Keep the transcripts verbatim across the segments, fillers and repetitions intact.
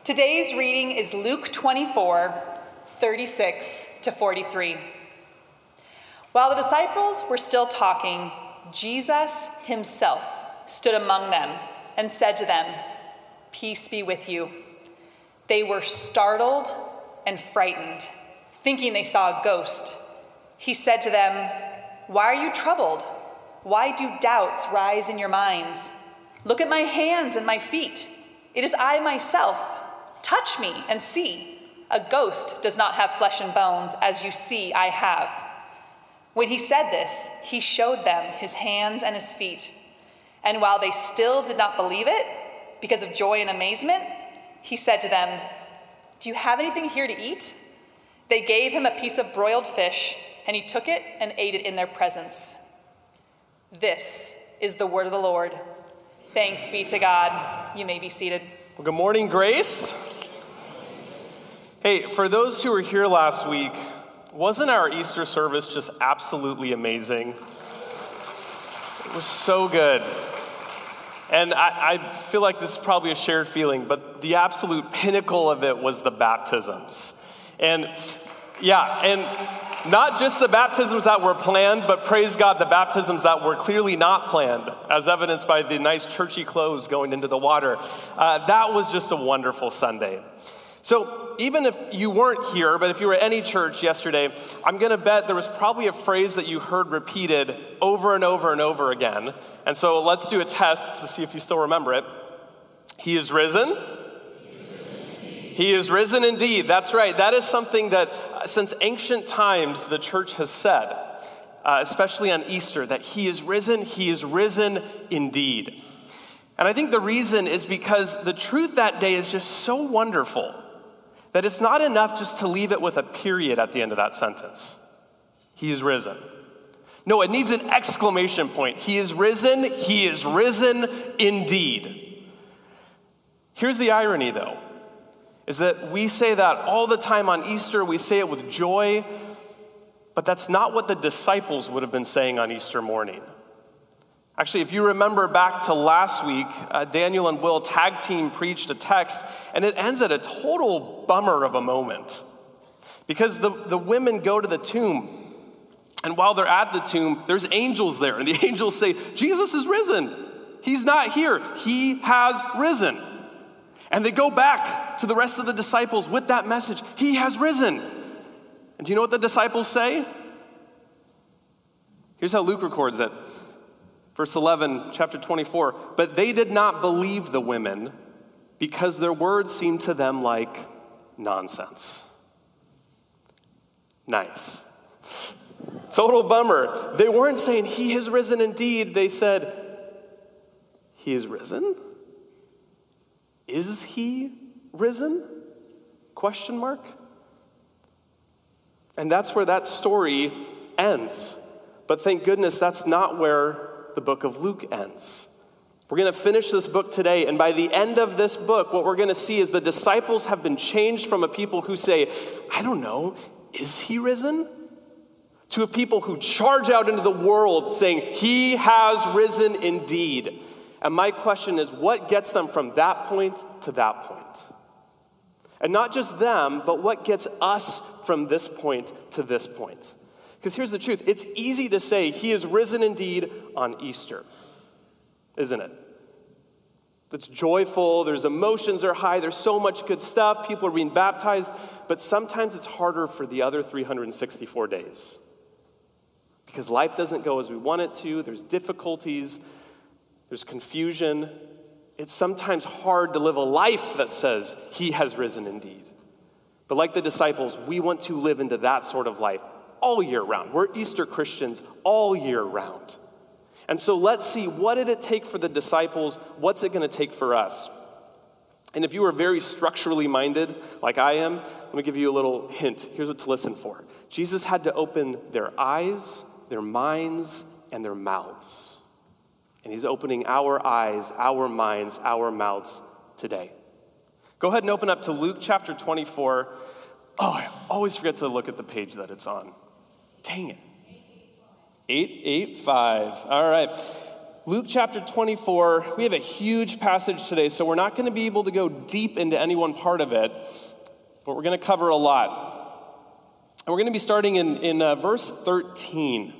Today's reading is Luke twenty-four, thirty-six to forty-three. While the disciples were still talking, Jesus himself stood among them and said to them, "Peace be with you." They were startled and frightened, thinking they saw a ghost. He said to them, "Why are you troubled? Why do doubts rise in your minds? Look at my hands and my feet. It is I myself. Touch me and see. A ghost does not have flesh and bones, as you see I have." When he said this, he showed them his hands and his feet. And while they still did not believe it, because of joy and amazement, he said to them, "Do you have anything here to eat?" They gave him a piece of broiled fish, and he took it and ate it in their presence. This is the word of the Lord. Thanks be to God. You may be seated. Well, good morning, Grace. Hey, for those who were here last week, wasn't our Easter service just absolutely amazing? It was so good. And I, I feel like this is probably a shared feeling, but the absolute pinnacle of it was the baptisms. And yeah, and not just the baptisms that were planned, but praise God, the baptisms that were clearly not planned, as evidenced by the nice churchy clothes going into the water. Uh, that was just a wonderful Sunday. So even if you weren't here, but if you were at any church yesterday, I'm going to bet there was probably a phrase that you heard repeated over and over and over again. And so let's do a test to see if you still remember it. He is risen. He is risen indeed. That's right. That is something that uh, since ancient times the church has said, uh, especially on Easter, that he is risen. He is risen indeed. And I think the reason is because the truth that day is just so wonderful that it's not enough just to leave it with a period at the end of that sentence. He is risen. No, it needs an exclamation point. He is risen. He is risen indeed. Here's the irony, though, is that we say that all the time on Easter. We say it with joy, but that's not what the disciples would have been saying on Easter morning. Actually, if you remember back to last week, uh, Daniel and Will tag team preached a text, and it ends at a total bummer of a moment. Because the, the women go to the tomb, and while they're at the tomb, there's angels there, and the angels say, "Jesus is risen. He's not here. He has risen." And they go back to the rest of the disciples with that message. He has risen. And do you know what the disciples say? Here's how Luke records it. Verse eleven, chapter twenty-four. "But they did not believe the women because their words seemed to them like nonsense." Nice. Total bummer. They weren't saying, "He has risen indeed." They said, "He is risen? Is he risen?" Question mark. And that's where that story ends. But thank goodness that's not where the book of Luke ends. We're going to finish this book today, and by the end of this book, what we're going to see is the disciples have been changed from a people who say, "I don't know, is he risen?" to a people who charge out into the world saying, "He has risen indeed." And my question is, what gets them from that point to that point? And not just them, but what gets us from this point to this point? Because here's the truth. It's easy to say he is risen indeed on Easter, isn't it? It's joyful, there's emotions are high, there's so much good stuff, people are being baptized, but sometimes it's harder for the other three hundred sixty-four days. Because life doesn't go as we want it to, there's difficulties, there's confusion. It's sometimes hard to live a life that says he has risen indeed. But like the disciples, we want to live into that sort of life all year round. We're Easter Christians all year round. And so let's see, what did it take for the disciples? What's it going to take for us? And if you are very structurally minded, like I am, let me give you a little hint. Here's what to listen for. Jesus had to open their eyes, their minds, and their mouths. And he's opening our eyes, our minds, our mouths today. Go ahead and open up to Luke chapter twenty-four. Oh, I always forget to look at the page that it's on. Dang it. eight eight five. All right. Luke chapter twenty-four, we have a huge passage today, so we're not going to be able to go deep into any one part of it, but we're going to cover a lot. And we're going to be starting in, in uh, verse thirteen.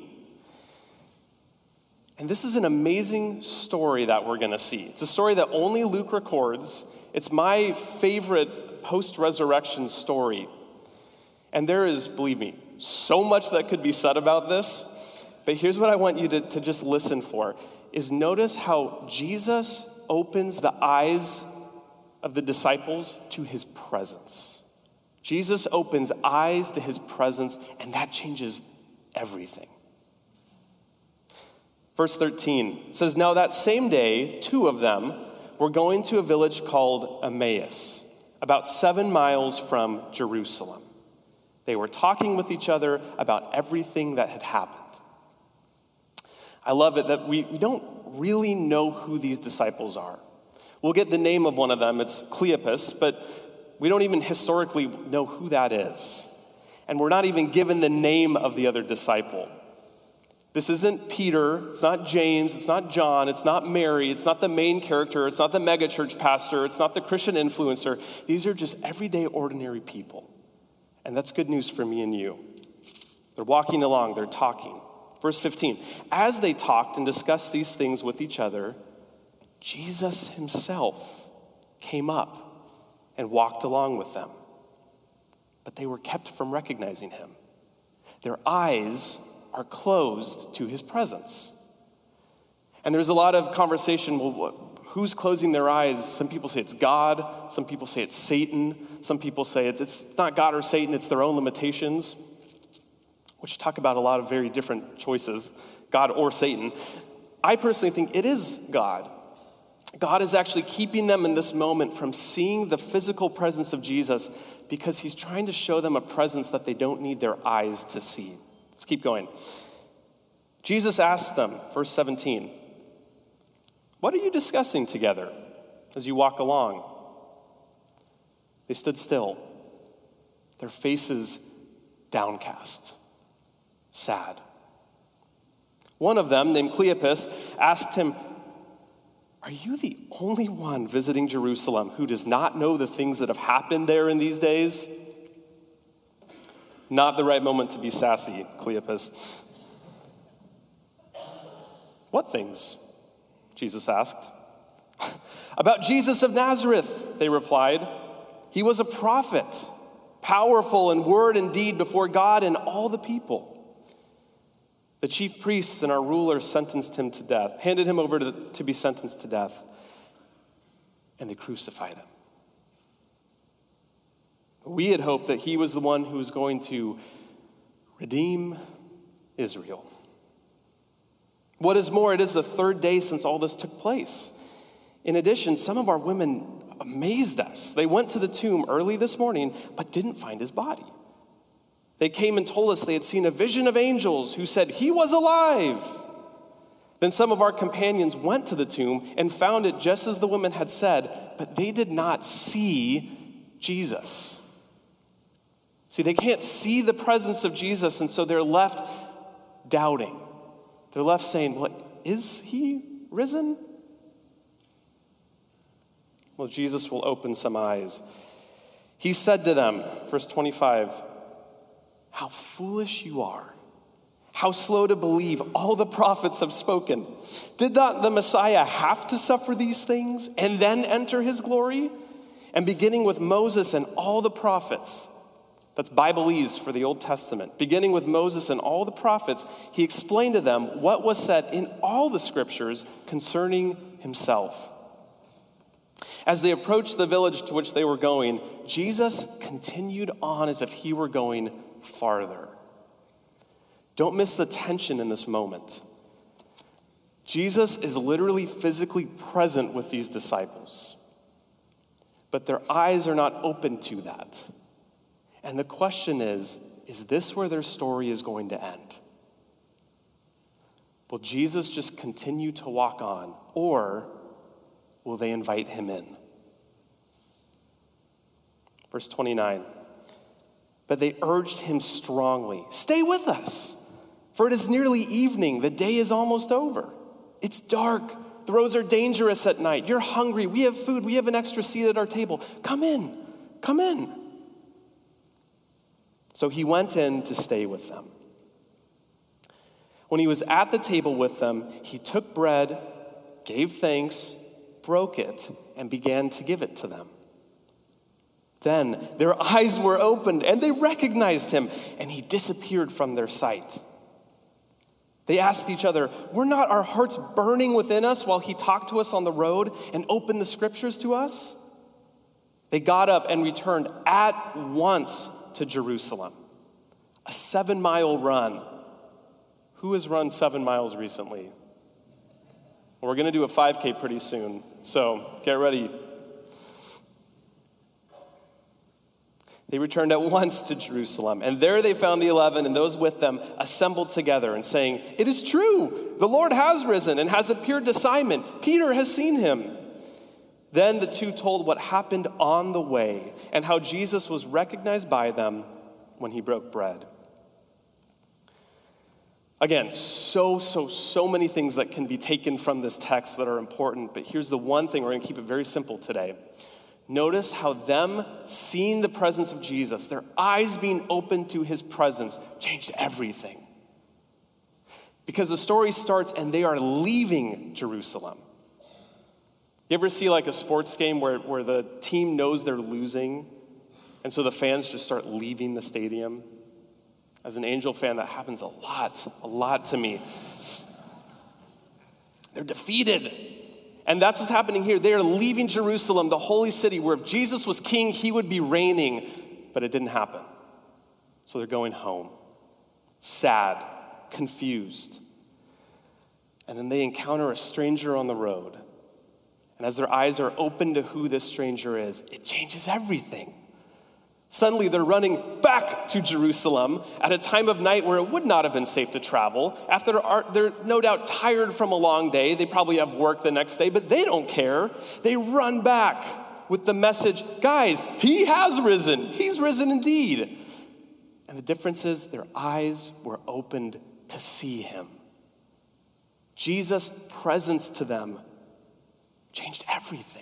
And this is an amazing story that we're going to see. It's a story that only Luke records. It's my favorite post-resurrection story. And there is, believe me, so much that could be said about this. But here's what I want you to, to just listen for. Is notice how Jesus opens the eyes of the disciples to his presence. Jesus opens eyes to his presence, and that changes everything. Verse thirteen says, "Now that same day, two of them were going to a village called Emmaus, about seven miles from Jerusalem. They were talking with each other about everything that had happened." I love it that we, we don't really know who these disciples are. We'll get the name of one of them. It's Cleopas, but we don't even historically know who that is. And we're not even given the name of the other disciple. This isn't Peter, it's not James, it's not John, it's not Mary, it's not the main character, it's not the megachurch pastor, it's not the Christian influencer. These are just everyday, ordinary people. And that's good news for me and you. They're walking along, they're talking. Verse fifteen, as they talked and discussed these things with each other, Jesus himself came up and walked along with them. But they were kept from recognizing him. Their eyes are closed to his presence. And there's a lot of conversation, well, who's closing their eyes? Some people say it's God. Some people say it's Satan. Some people say it's, it's not God or Satan, it's their own limitations, which talk about a lot of very different choices, God or Satan. I personally think it is God. God is actually keeping them in this moment from seeing the physical presence of Jesus because he's trying to show them a presence that they don't need their eyes to see. Let's keep going. Jesus asked them, verse seventeen, "What are you discussing together as you walk along?" They stood still, their faces downcast, sad. One of them, named Cleopas, asked him, "Are you the only one visiting Jerusalem who does not know the things that have happened there in these days?" Not the right moment to be sassy, Cleopas. "What things?" Jesus asked. "About Jesus of Nazareth," they replied. "He was a prophet, powerful in word and deed before God and all the people. The chief priests and our rulers sentenced him to death, handed him over to, to be sentenced to death, and they crucified him. We had hoped that he was the one who was going to redeem Israel. What is more, it is the third day since all this took place. In addition, some of our women amazed us. They went to the tomb early this morning, but didn't find his body. They came and told us they had seen a vision of angels who said he was alive. Then some of our companions went to the tomb and found it just as the women had said, but they did not see Jesus." See, they can't see the presence of Jesus, and so they're left doubting. They're left saying, "What, is he risen?" Well, Jesus will open some eyes. He said to them, verse twenty-five, "How foolish you are. How slow to believe all the prophets have spoken. Did not the Messiah have to suffer these things and then enter his glory?" And beginning with Moses and all the prophets, that's Bibleese for the Old Testament. Beginning with Moses and all the prophets, he explained to them what was said in all the scriptures concerning himself. As they approached the village to which they were going, Jesus continued on as if he were going farther. Don't miss the tension in this moment. Jesus is literally physically present with these disciples, but their eyes are not open to that. And the question is, is this where their story is going to end? Will Jesus just continue to walk on, or will they invite him in? Verse twenty-nine, "But they urged him strongly, 'Stay with us, for it is nearly evening, the day is almost over.' It's dark. The roads are dangerous at night. You're hungry. We have food. We have an extra seat at our table. Come in. Come in. So he went in to stay with them. When he was at the table with them, he took bread, gave thanks, broke it, and began to give it to them. Then their eyes were opened, and they recognized him, and he disappeared from their sight. They asked each other, "Were not our hearts burning within us while he talked to us on the road and opened the scriptures to us?" They got up and returned at once to Jerusalem. A seven-mile run. Who has run seven miles recently? Well, we're going to do a five K pretty soon, so get ready. They returned at once to Jerusalem, and there they found the eleven and those with them assembled together and saying, "It is true, the Lord has risen and has appeared to Simon. Peter has seen him." Then the two told what happened on the way and how Jesus was recognized by them when he broke bread. Again, so, so, so many things that can be taken from this text that are important, but here's the one thing, we're going to keep it very simple today. Notice how them seeing the presence of Jesus, their eyes being opened to his presence, changed everything. Because the story starts and they are leaving Jerusalem. You ever see like a sports game where, where the team knows they're losing, and so the fans just start leaving the stadium? As an Angel fan, that happens a lot, a lot to me. They're defeated. And that's what's happening here. They are leaving Jerusalem, the holy city, where if Jesus was king, he would be reigning. But it didn't happen. So they're going home. Sad, confused. And then they encounter a stranger on the road. And as their eyes are open to who this stranger is, it changes everything. Suddenly, they're running back to Jerusalem at a time of night where it would not have been safe to travel. After they're no doubt tired from a long day, they probably have work the next day, but they don't care. They run back with the message, "Guys, he has risen. He's risen indeed." And the difference is their eyes were opened to see him. Jesus' presence to them changed everything.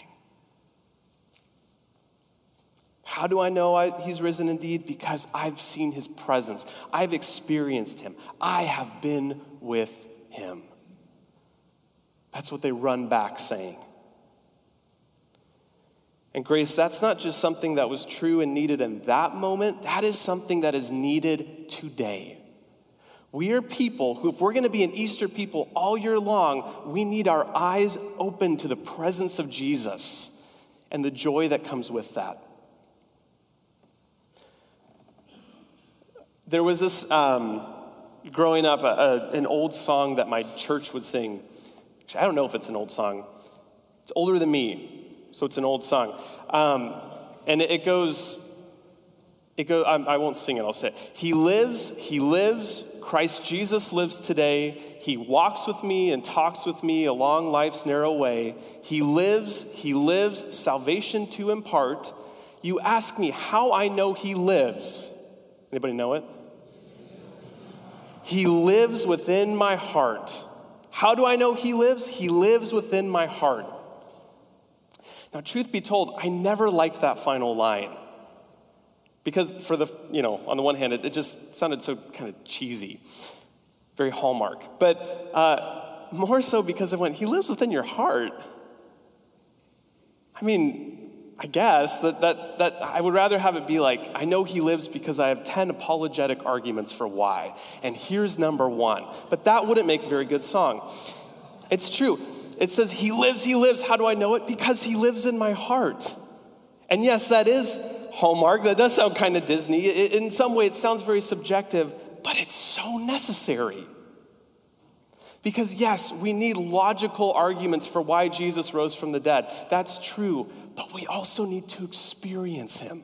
How do I know I, he's risen indeed? Because I've seen his presence. I've experienced him. I have been with him. That's what they run back saying. And Grace, that's not just something that was true and needed in that moment. That is something that is needed today. We are people who, if we're going to be an Easter people all year long, we need our eyes open to the presence of Jesus and the joy that comes with that. There was this, um, growing up, a, a, an old song that my church would sing. Actually, I don't know if it's an old song. It's older than me, so it's an old song. Um, and it, it goes, it go. I, I won't sing it, I'll say it. He lives, he lives, Christ Jesus lives today. He walks with me and talks with me along life's narrow way. He lives, he lives, salvation to impart. You ask me how I know he lives. Anybody know it? He lives within my heart. How do I know he lives? He lives within my heart. Now, truth be told, I never liked that final line. Because for the, you know, on the one hand, it, it just sounded so kind of cheesy. Very Hallmark. But uh, more so because I went, he lives within your heart. I mean, I guess that, that that I would rather have it be like, I know he lives because I have ten apologetic arguments for why. And here's number one. But that wouldn't make a very good song. It's true. It says, he lives, he lives. How do I know it? Because he lives in my heart. And yes, that is Hallmark. That does sound kind of Disney. It, in some way, it sounds very subjective, but it's so necessary. Because yes, we need logical arguments for why Jesus rose from the dead. That's true. But we also need to experience him.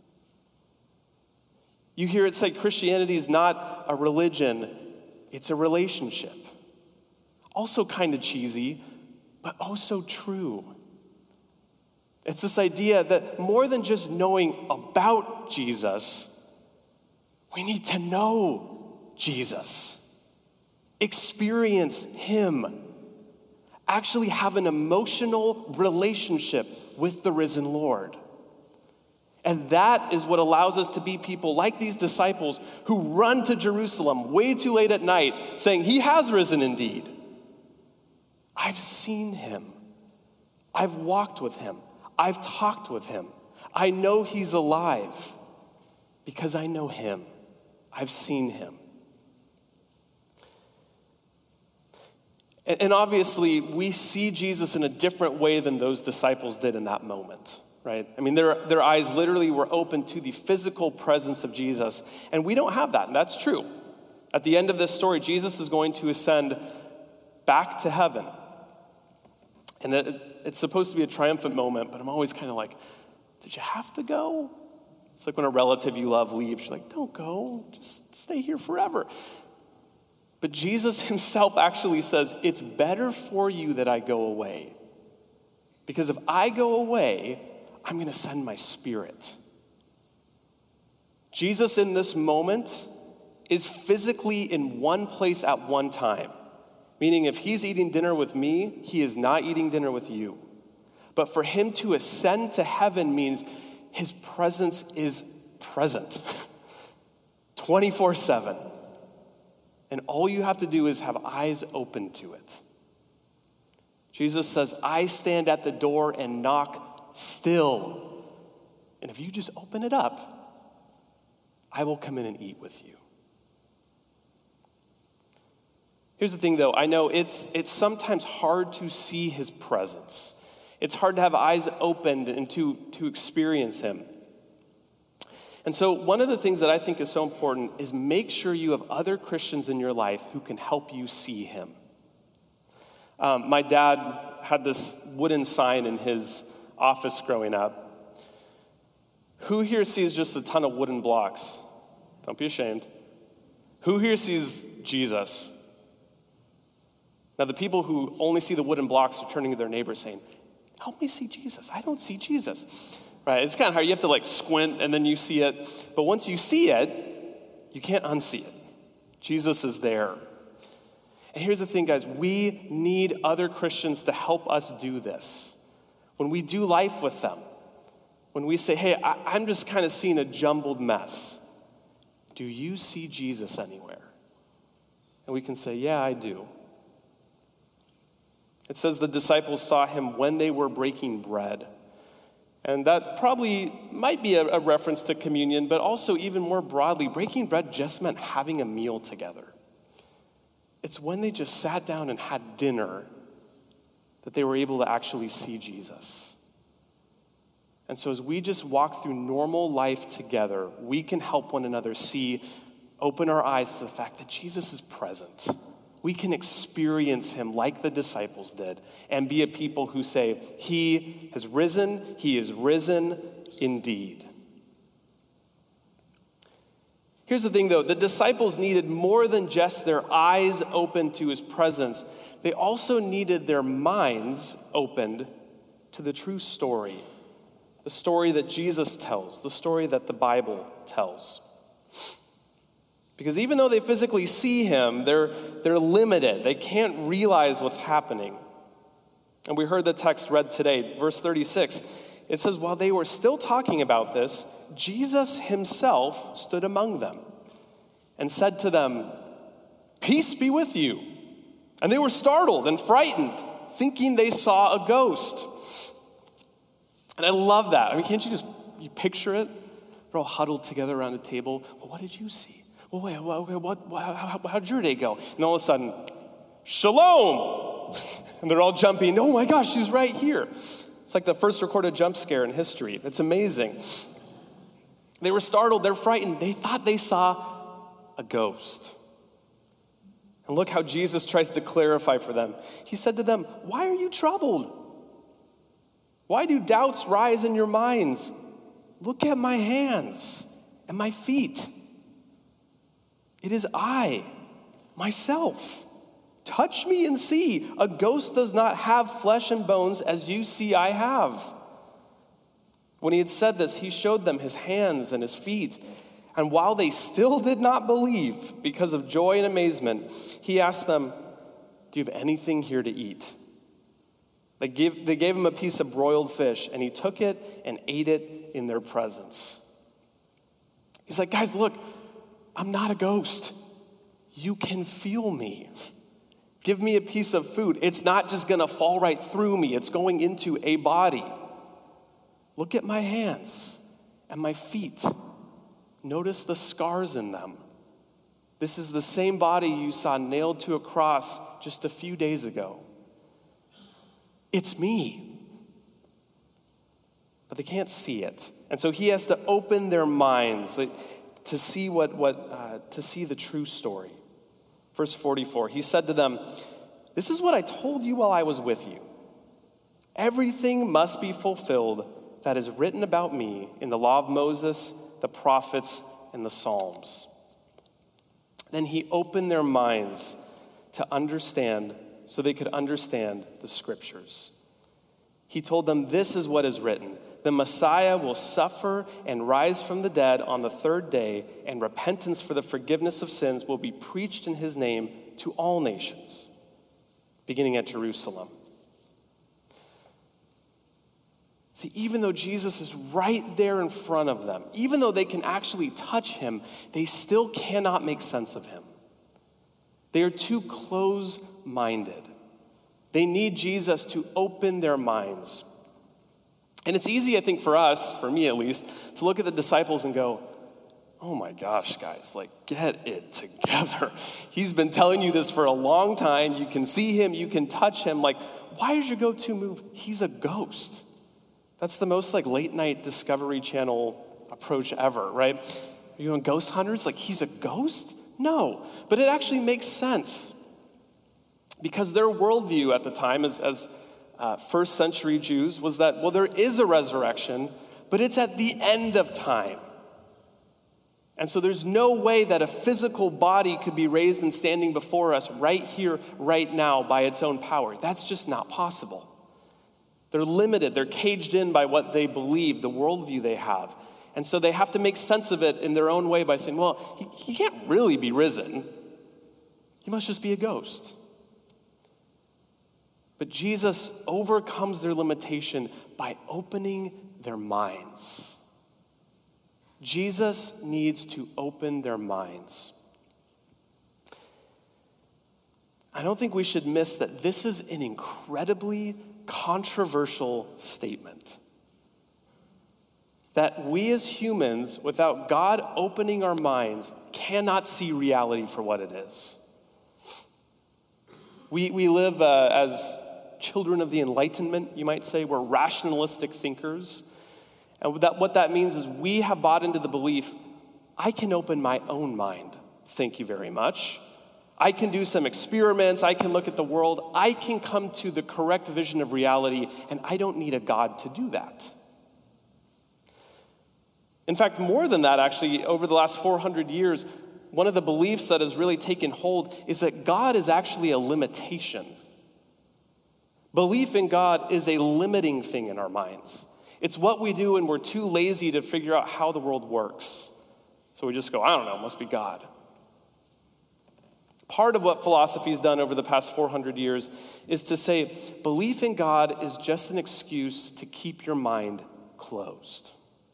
You hear it say Christianity is not a religion, it's a relationship. Also kind of cheesy, but also true. It's this idea that more than just knowing about Jesus, we need to know Jesus. Experience him. actually have an emotional relationship with the risen Lord. And that is what allows us to be people like these disciples who run to Jerusalem way too late at night saying, he has risen indeed. I've seen him. I've walked with him. I've talked with him. I know he's alive because I know him. I've seen him. And obviously, we see Jesus in a different way than those disciples did in that moment, right? I mean, their, their eyes literally were open to the physical presence of Jesus, and we don't have that, and that's true. At the end of this story, Jesus is going to ascend back to heaven. And it, it's supposed to be a triumphant moment, but I'm always kind of like, did you have to go? It's like when a relative you love leaves, you're like, don't go, just stay here forever. But Jesus himself actually says, it's better for you that I go away. Because if I go away, I'm going to send my Spirit. Jesus in this moment is physically in one place at one time. Meaning if he's eating dinner with me, he is not eating dinner with you. But for him to ascend to heaven means his presence is present. twenty-four seven. And all you have to do is have eyes open to it. Jesus says, I stand at the door and knock still. And if you just open it up, I will come in and eat with you. Here's the thing, though. I know it's, it's sometimes hard to see his presence. It's hard to have eyes opened and to, to experience him. And so one of the things that I think is so important is make sure you have other Christians in your life who can help you see him. Um, my dad had this wooden sign in his office growing up. Who here sees just a ton of wooden blocks? Don't be ashamed. Who here sees Jesus? Now, the people who only see the wooden blocks are turning to their neighbors saying, help me see Jesus. I don't see Jesus. Right? It's kind of hard. You have to like squint and then you see it. But once you see it, you can't unsee it. Jesus is there. And here's the thing, guys. We need other Christians to help us do this. When we do life with them, when we say, hey, I- I'm just kind of seeing a jumbled mess. Do you see Jesus anywhere? And we can say, yeah, I do. It says the disciples saw him when they were breaking bread. And that probably might be a, a reference to communion, but also even more broadly, breaking bread just meant having a meal together. It's when they just sat down and had dinner that they were able to actually see Jesus. And so as we just walk through normal life together, we can help one another see, open our eyes to the fact that Jesus is present. We can experience him like the disciples did and be a people who say, he has risen, he is risen indeed. Here's the thing though, the disciples needed more than just their eyes open to his presence. They also needed their minds opened to the true story. The story that Jesus tells, the story that the Bible tells. Because even though they physically see him, they're, they're limited. They can't realize what's happening. And we heard the text read today, verse thirty-six. It says, while they were still talking about this, Jesus himself stood among them and said to them, peace be with you. And they were startled and frightened, thinking they saw a ghost. And I love that. I mean, can't you just you picture it? They're all huddled together around a table. Well, what did you see? Well, wait, okay, what, what, how, how, how did your day go? And all of a sudden, shalom! And they're all jumping, oh my gosh, she's right here. It's like the first recorded jump scare in history. It's amazing. They were startled, they're frightened. They thought they saw a ghost. And look how Jesus tries to clarify for them. He said to them, why are you troubled? Why do doubts rise in your minds? Look at my hands and my feet. It is I, myself. Touch me and see. A ghost does not have flesh and bones as you see I have. When he had said this, he showed them his hands and his feet. And while they still did not believe because of joy and amazement, he asked them, do you have anything here to eat? They gave, they gave him a piece of broiled fish, and he took it and ate it in their presence. He's like, guys, look, I'm not a ghost. You can feel me. Give me a piece of food. It's not just going to fall right through me. It's going into a body. Look at my hands and my feet. Notice the scars in them. This is the same body you saw nailed to a cross just a few days ago. It's me. But they can't see it. And so he has to open their minds to see what, what uh, to see the true story. Verse forty-four, he said to them, "This is what I told you while I was with you. Everything must be fulfilled that is written about me in the law of Moses, the prophets, and the Psalms." Then he opened their minds to understand, so they could understand the scriptures. He told them, "This is what is written. The Messiah will suffer and rise from the dead on the third day, and repentance for the forgiveness of sins will be preached in his name to all nations, beginning at Jerusalem." See, even though Jesus is right there in front of them, even though they can actually touch him, they still cannot make sense of him. They are too close-minded. They need Jesus to open their minds. And it's easy, I think, for us, for me at least, to look at the disciples and go, oh my gosh, guys, like, get it together. He's been telling you this for a long time. You can see him, you can touch him. Like, why is your go-to move? He's a ghost. That's the most, like, late-night Discovery Channel approach ever, right? Are you on Ghost Hunters? Like, he's a ghost? No. But it actually makes sense. Because their worldview at the time, as, as uh, first century Jews, was that, well, there is a resurrection, but it's at the end of time. And so there's no way that a physical body could be raised and standing before us right here, right now, by its own power. That's just not possible. They're limited. They're caged in by what they believe, the worldview they have. And so they have to make sense of it in their own way by saying, well, he, he can't really be risen. He must just be a ghost. But Jesus overcomes their limitation by opening their minds. Jesus needs to open their minds. I don't think we should miss that this is an incredibly controversial statement. That we as humans, without God opening our minds, cannot see reality for what it is. We, we live uh, as children of the Enlightenment, you might say. We're rationalistic thinkers. And that, what that means is we have bought into the belief, I can open my own mind. Thank you very much. I can do some experiments. I can look at the world. I can come to the correct vision of reality, and I don't need a God to do that. In fact, more than that, actually, over the last four hundred years, one of the beliefs that has really taken hold is that God is actually a limitation. Belief in God is a limiting thing in our minds. It's what we do when we're too lazy to figure out how the world works. So we just go, I don't know, it must be God. Part of what philosophy's done over the past four hundred years is to say belief in God is just an excuse to keep your mind closed.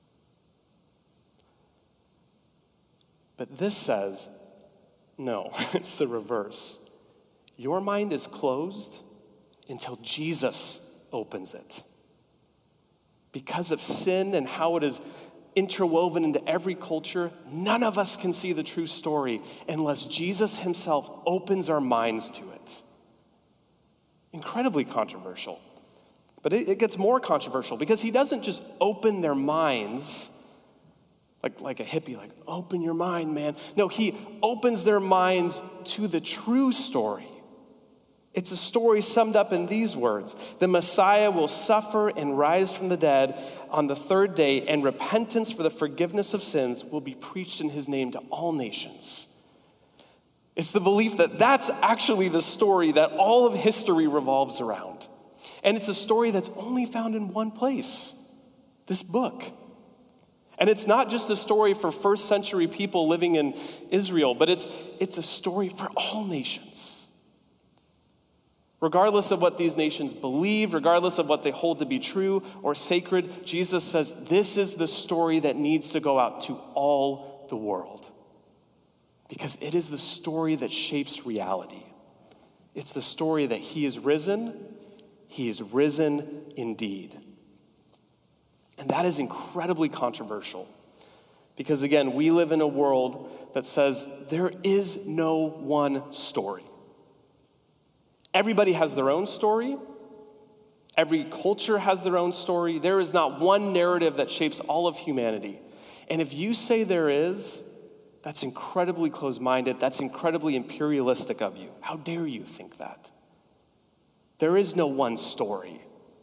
But this says, no, it's the reverse. Your mind is closed until Jesus opens it. Because of sin and how it is interwoven into every culture, none of us can see the true story unless Jesus himself opens our minds to it. Incredibly controversial. But it, it gets more controversial because he doesn't just open their minds like, like a hippie, like, open your mind, man. No, he opens their minds to the true story. It's a story summed up in these words. The Messiah will suffer and rise from the dead on the third day, and repentance for the forgiveness of sins will be preached in his name to all nations. It's the belief that that's actually the story that all of history revolves around. And it's a story that's only found in one place, this book. And it's not just a story for first century people living in Israel, but it's, it's a story for all nations. Regardless of what these nations believe, regardless of what they hold to be true or sacred, Jesus says this is the story that needs to go out to all the world. Because it is the story that shapes reality. It's the story that he is risen, he is risen indeed. And that is incredibly controversial. Because again, we live in a world that says there is no one story. Everybody has their own story. Every culture has their own story. There is not one narrative that shapes all of humanity. And if you say there is, that's incredibly closed-minded. That's incredibly imperialistic of you. How dare you think that? There is no one story.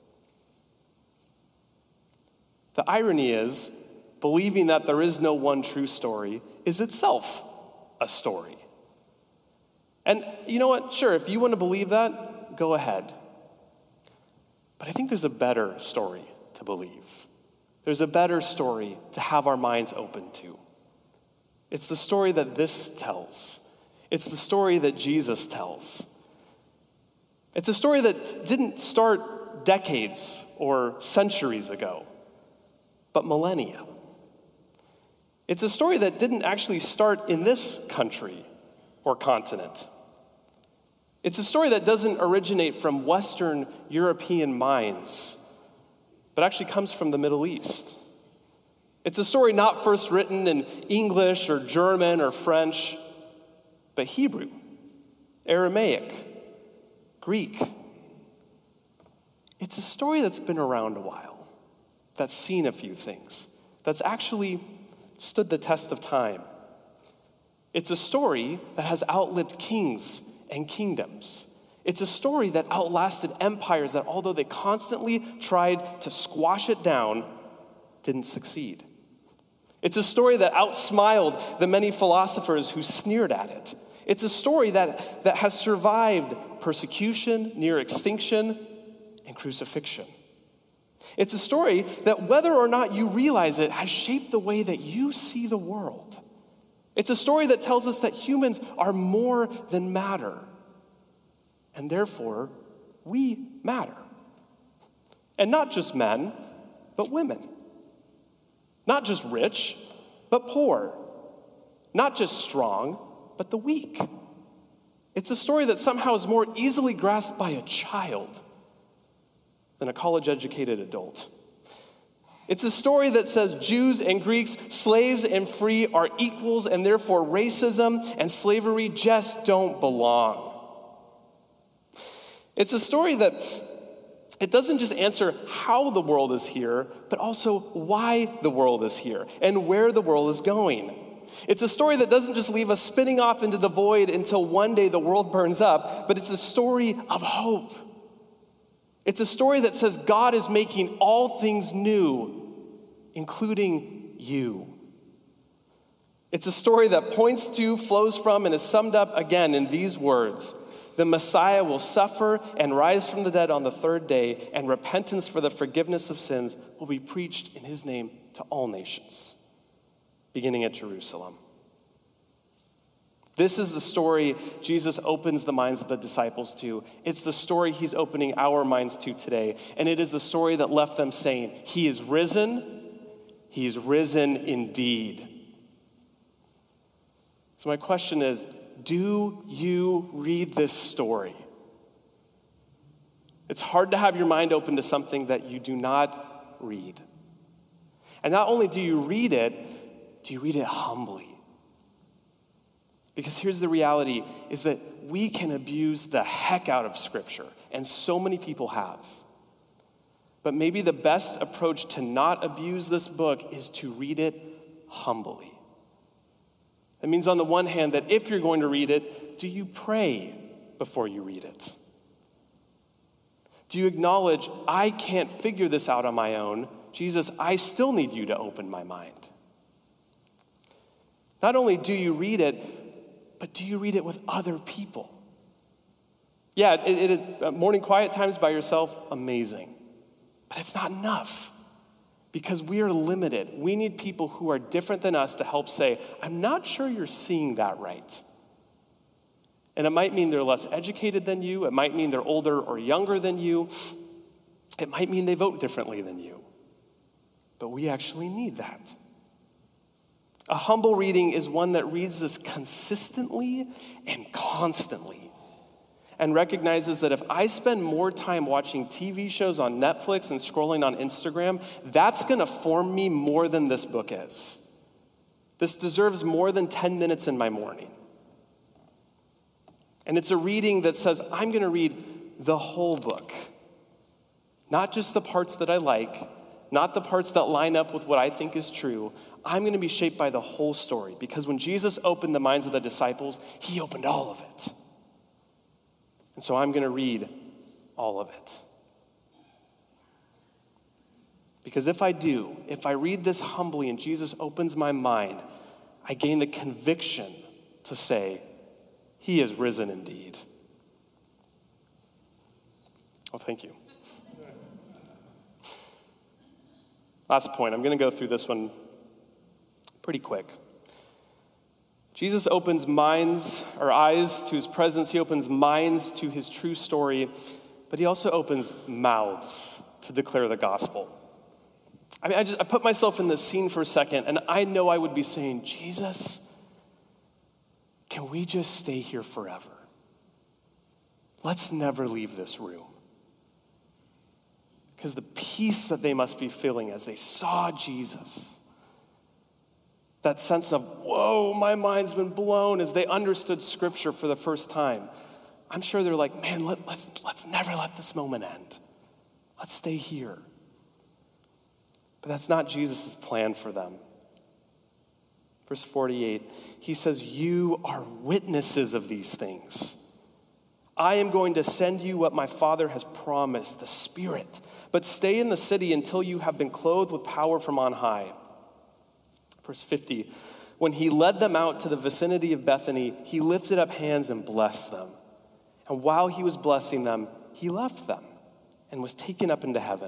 The irony is, believing that there is no one true story is itself a story. And you know what? Sure, if you want to believe that, go ahead. But I think there's a better story to believe. There's a better story to have our minds open to. It's the story that this tells. It's the story that Jesus tells. It's a story that didn't start decades or centuries ago, but millennia. It's a story that didn't actually start in this country or continent. It's a story that doesn't originate from Western European minds, but actually comes from the Middle East. It's a story not first written in English or German or French, but Hebrew, Aramaic, Greek. It's a story that's been around a while, that's seen a few things, that's actually stood the test of time. It's a story that has outlived kings and kingdoms. It's a story that outlasted empires that, although they constantly tried to squash it down, didn't succeed. It's a story that outsmiled the many philosophers who sneered at it. It's a story that, that has survived persecution, near extinction, and crucifixion. It's a story that, whether or not you realize it, has shaped the way that you see the world. It's a story that tells us that humans are more than matter, and therefore, we matter. And not just men, but women. Not just rich, but poor. Not just strong, but the weak. It's a story that somehow is more easily grasped by a child than a college-educated adult. It's a story that says Jews and Greeks, slaves and free are equals, and therefore racism and slavery just don't belong. It's a story that it doesn't just answer how the world is here, but also why the world is here and where the world is going. It's a story that doesn't just leave us spinning off into the void until one day the world burns up, but it's a story of hope. It's a story that says God is making all things new, including you. It's a story that points to, flows from, and is summed up again in these words: the Messiah will suffer and rise from the dead on the third day, and repentance for the forgiveness of sins will be preached in his name to all nations, beginning at Jerusalem. This is the story Jesus opens the minds of the disciples to. It's the story he's opening our minds to today. And it is the story that left them saying, he is risen, he is risen indeed. So my question is, do you read this story? It's hard to have your mind open to something that you do not read. And not only do you read it, do you read it humbly? Because here's the reality, is that we can abuse the heck out of Scripture, and so many people have. But maybe the best approach to not abuse this book is to read it humbly. That means, on the one hand, that if you're going to read it, do you pray before you read it? Do you acknowledge, I can't figure this out on my own. Jesus, I still need you to open my mind. Not only do you read it, but do you read it with other people? Yeah, it, it is morning quiet times by yourself, amazing. But it's not enough, because we are limited. We need people who are different than us to help say, I'm not sure you're seeing that right. And it might mean they're less educated than you. It might mean they're older or younger than you. It might mean they vote differently than you. But we actually need that. A humble reading is one that reads this consistently and constantly and recognizes that if I spend more time watching T V shows on Netflix and scrolling on Instagram, that's going to form me more than this book is. This deserves more than ten minutes in my morning. And it's a reading that says, I'm going to read the whole book. Not just the parts that I like, not the parts that line up with what I think is true. I'm going to be shaped by the whole story. Because when Jesus opened the minds of the disciples, he opened all of it. And so I'm going to read all of it. Because if I do, if I read this humbly and Jesus opens my mind, I gain the conviction to say, he is risen indeed. Oh, thank you. Last point. I'm going to go through this one pretty quick. Jesus opens minds or eyes to his presence. He opens minds to his true story, but he also opens mouths to declare the gospel. I mean, I just I put myself in this scene for a second, and I know I would be saying, Jesus, can we just stay here forever? Let's never leave this room. Because the peace that they must be feeling as they saw Jesus, that sense of, whoa, my mind's been blown as they understood Scripture for the first time. I'm sure they're like, man, let, let's, let's never let this moment end. Let's stay here. But that's not Jesus' plan for them. Verse forty-eight, he says, you are witnesses of these things. I am going to send you what my Father has promised, the Spirit. But stay in the city until you have been clothed with power from on high. Verse fifty, when he led them out to the vicinity of Bethany, he lifted up hands and blessed them. And while he was blessing them, he left them and was taken up into heaven.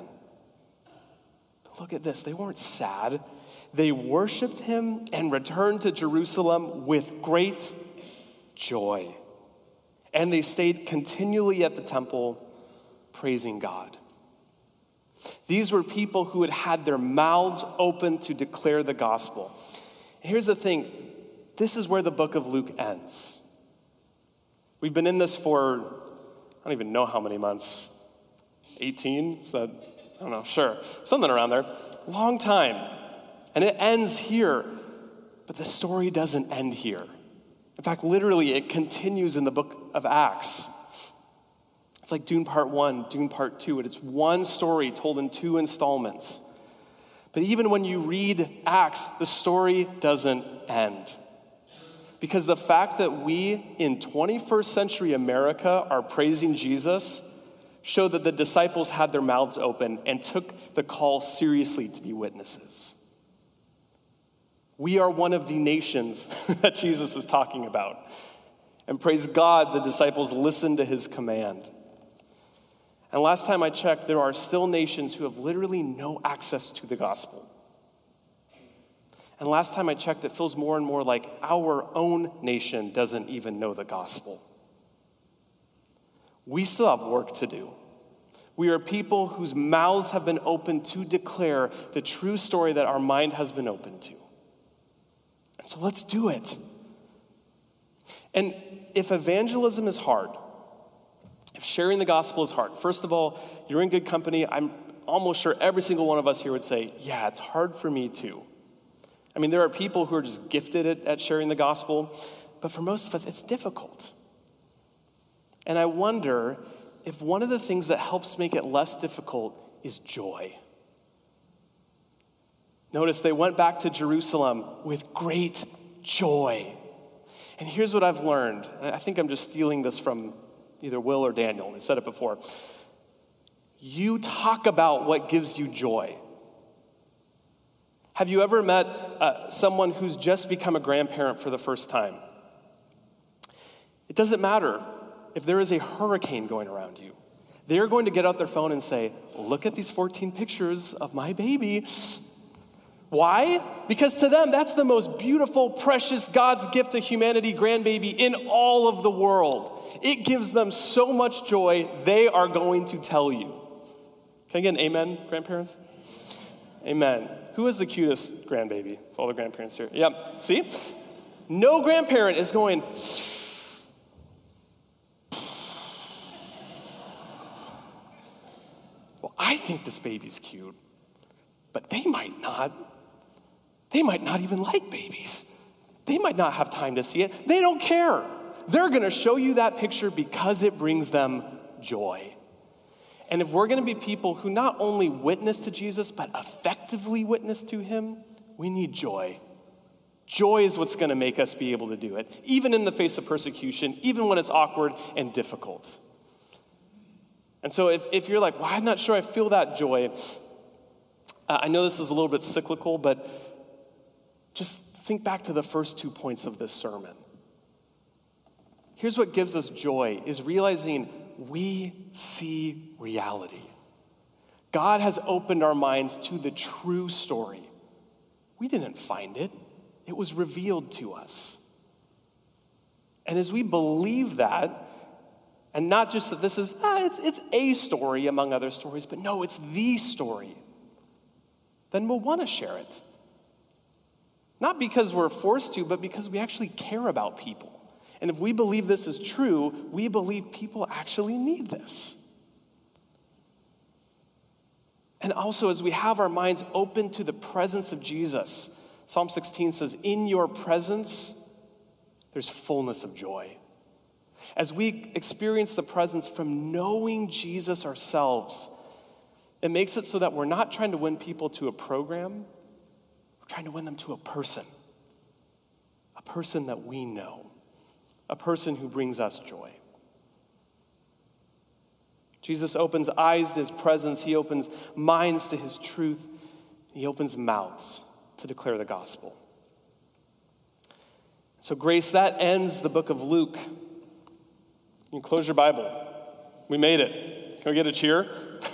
But look at this, they weren't sad. They worshiped him and returned to Jerusalem with great joy. And they stayed continually at the temple, praising God. These were people who had had their mouths open to declare the gospel. And here's the thing. This is where the book of Luke ends. We've been in this for, I don't even know how many months. eighteen? Is that, I don't know, sure. Something around there. Long time. And it ends here. But the story doesn't end here. In fact, literally, it continues in the book of Acts. It's like Dune Part One, Dune Part Two, and it's one story told in two installments. But even when you read Acts, the story doesn't end. Because the fact that we in twenty-first century America are praising Jesus showed that the disciples had their mouths open and took the call seriously to be witnesses. We are one of the nations that Jesus is talking about. And praise God, the disciples listened to his command. And last time I checked, there are still nations who have literally no access to the gospel. And last time I checked, it feels more and more like our own nation doesn't even know the gospel. We still have work to do. We are people whose mouths have been opened to declare the true story that our mind has been opened to. And so let's do it. And if evangelism is hard, if sharing the gospel is hard, first of all, you're in good company. I'm almost sure every single one of us here would say, yeah, it's hard for me too. I mean, there are people who are just gifted at, at sharing the gospel, but for most of us, it's difficult. And I wonder if one of the things that helps make it less difficult is joy. Notice they went back to Jerusalem with great joy. And here's what I've learned. I think I'm just stealing this from either Will or Daniel. I said it before. You talk about what gives you joy. Have you ever met uh, someone who's just become a grandparent for the first time? It doesn't matter if there is a hurricane going around you. They're going to get out their phone and say, look at these fourteen pictures of my baby. Why? Because to them, that's the most beautiful, precious, God's gift to humanity grandbaby in all of the world. It gives them so much joy, they are going to tell you. Can I get an amen, grandparents? Amen. Who is the cutest grandbaby? All the grandparents here. Yep, see? No grandparent is going, well, I think this baby's cute, but they might not. They might not even like babies. They might not have time to see it. They don't care. They're going to show you that picture because it brings them joy. And if we're going to be people who not only witness to Jesus, but effectively witness to him, we need joy. Joy is what's going to make us be able to do it, even in the face of persecution, even when it's awkward and difficult. And so if, if you're like, well, I'm not sure I feel that joy, uh, I know this is a little bit cyclical, but just think back to the first two points of this sermon. Here's what gives us joy, is realizing we see reality. God has opened our minds to the true story. We didn't find it. It was revealed to us. And as we believe that, and not just that this is, ah, it's, it's a story among other stories, but no, it's the story, then we'll want to share it. Not because we're forced to, but because we actually care about people. And if we believe this is true, we believe people actually need this. And also, as we have our minds open to the presence of Jesus, Psalm sixteen says, in your presence, there's fullness of joy. As we experience the presence from knowing Jesus ourselves, it makes it so that we're not trying to win people to a program, we're trying to win them to a person. A person that we know. A person who brings us joy. Jesus opens eyes to his presence. He opens minds to his truth. He opens mouths to declare the gospel. So, Grace, that ends the book of Luke. You can close your Bible. We made it. Can we get a cheer?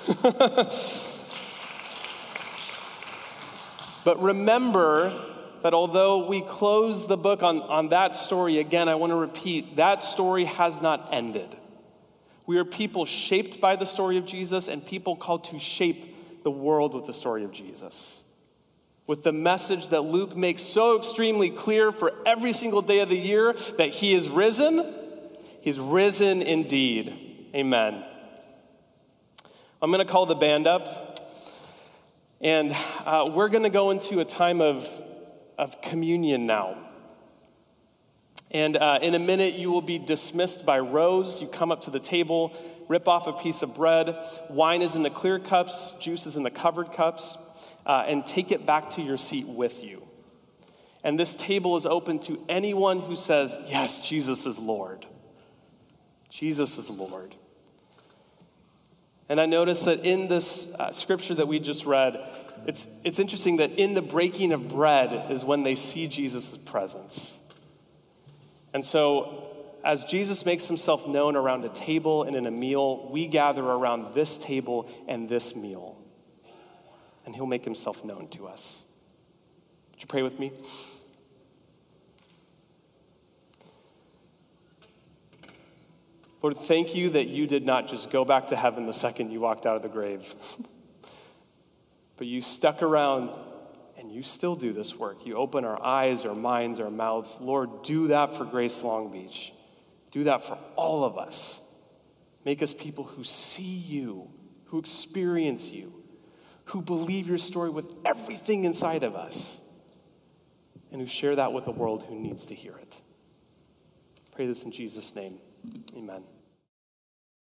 But remember that although we close the book on, on that story, again, I want to repeat, that story has not ended. We are people shaped by the story of Jesus and people called to shape the world with the story of Jesus. With the message that Luke makes so extremely clear for every single day of the year that he is risen, he's risen indeed. Amen. I'm going to call the band up, and uh, we're going to go into a time of of communion now. And uh, in a minute, you will be dismissed by rows. You come up to the table, rip off a piece of bread. Wine is in the clear cups, juice is in the covered cups, uh, and take it back to your seat with you. And this table is open to anyone who says, yes, Jesus is Lord. Jesus is Lord. And I notice that in this uh, scripture that we just read, It's, it's interesting that in the breaking of bread is when they see Jesus' presence. And so, as Jesus makes himself known around a table and in a meal, we gather around this table and this meal. And he'll make himself known to us. Would you pray with me? Lord, thank you that you did not just go back to heaven the second you walked out of the grave. But you stuck around, and you still do this work. You open our eyes, our minds, our mouths. Lord, do that for Grace Long Beach. Do that for all of us. Make us people who see you, who experience you, who believe your story with everything inside of us, and who share that with a world who needs to hear it. Pray this in Jesus' name. Amen.